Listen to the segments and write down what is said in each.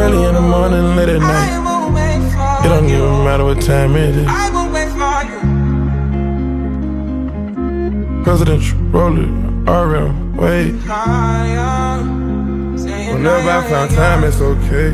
Early in the morning, late at night. It don't even matter what time it is. Presidential, roll it, RM, wait. Whenever I find time, it's okay.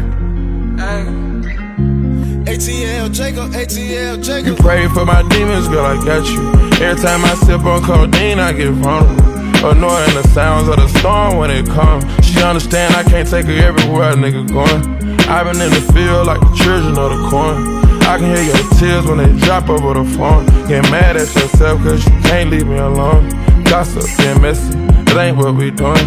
ATL Jacob. You pray for my demons, girl, I got you. Every time I sip on codeine, I get vulnerable. Annoying the sounds of the storm when it comes. She understand I can't take her everywhere a nigga going. I've been in the field like the children of the corn. I can hear your tears when they drop over the phone. Get mad at yourself cause you can't leave me alone. Gossip, getting messy, that ain't what we doing.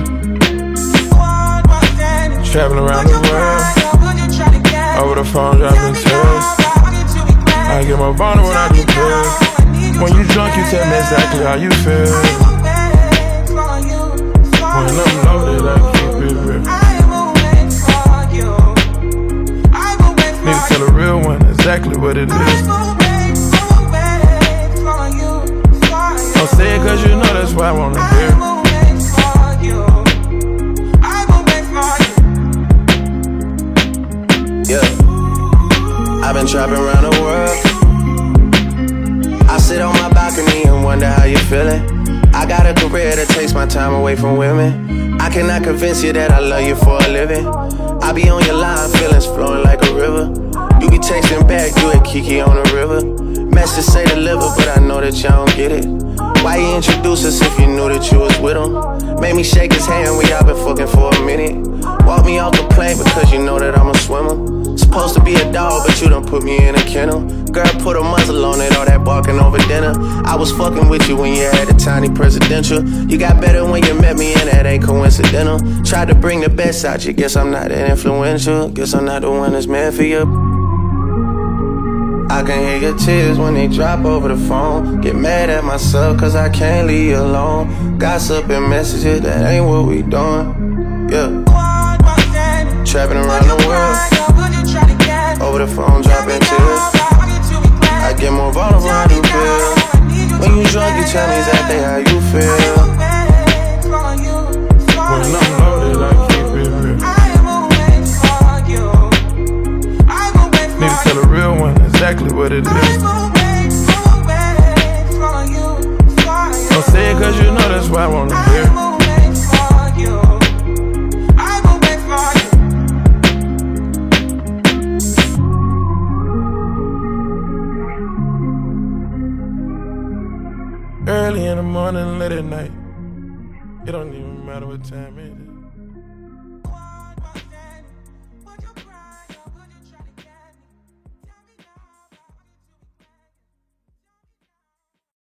Traveling around the world, over the phone dropping tears. I get more vulnerable when I do pills. When you drunk you tell me exactly how you feel. When I'm loaded I keep it real. Need to tell a real one exactly what it is. Don't say it cause you know that's why I wanna hear. Yeah, I've been trapping around the world. I sit on my balcony and wonder how you feeling. I got a career that takes my time away from women. I cannot convince you that I love you for a living. I be on your line, feelings flowing like a river. You be texting back, you and Kiki on the river. Message say deliver, but I know that y'all don't get it. Why you introduce us if you knew that you was with him? Made me shake his hand, we all been fucking for a minute. Walk me off the plane because you know that I'm a swimmer. Supposed to be a dog, but you done put me in a kennel. Girl, put a muzzle on it, all that barking over dinner. I was fucking with you when you had a tiny presidential. You got better when you met me and that ain't coincidental. Tried to bring the best out you, guess I'm not that influential. Guess I'm not the one that's meant for you. I can hear your tears when they drop over the phone. Get mad at myself cause I can't leave you alone. Gossip and messages, that ain't what we doing. Yeah. Trapping around the world, over the phone dropping tears. I get more vulnerable when I do pills. When you drunk you tell me exactly how you feel. When I'm loaded I keep it real. Need to tell a real one exactly what it is. Don't say it cause you know that's why I wanna hear. Early in the morning, late at night. It don't even matter what time it is.